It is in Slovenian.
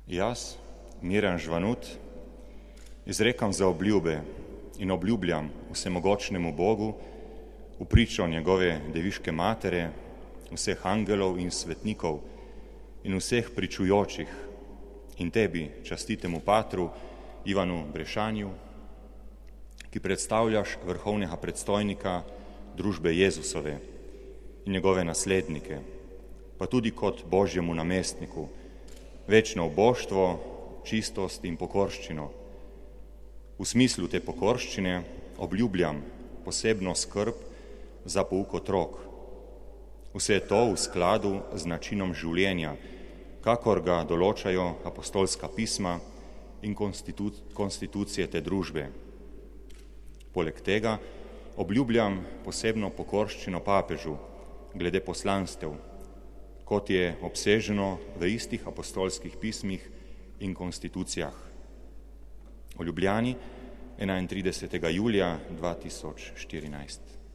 Jaz, Miran Žvanut, izrekam za obljube in obljubljam vsemogočnemu Bogu v pričo njegove deviške matere, vseh angelov in svetnikov in vseh pričujočih in tebi, častitemu patru Ivanu Brešanju, ki predstavljaš vrhovnega predstojnika družbe Jezusove in njegove naslednike, pa tudi kot Božjemu namestniku, večno uboštvo, čistost in pokorščino. V smislu te pokorščine obljubljam posebno skrb za pouk otrok. Vse to v skladu z načinom življenja, kakor ga določajo apostolska pisma in konstitucije te družbe. Poleg tega obljubljam posebno pokorščino papežu glede poslanstev, kot je obseženo v istih apostolskih pismih in konstitucijah. V Ljubljani 31. julija 2014.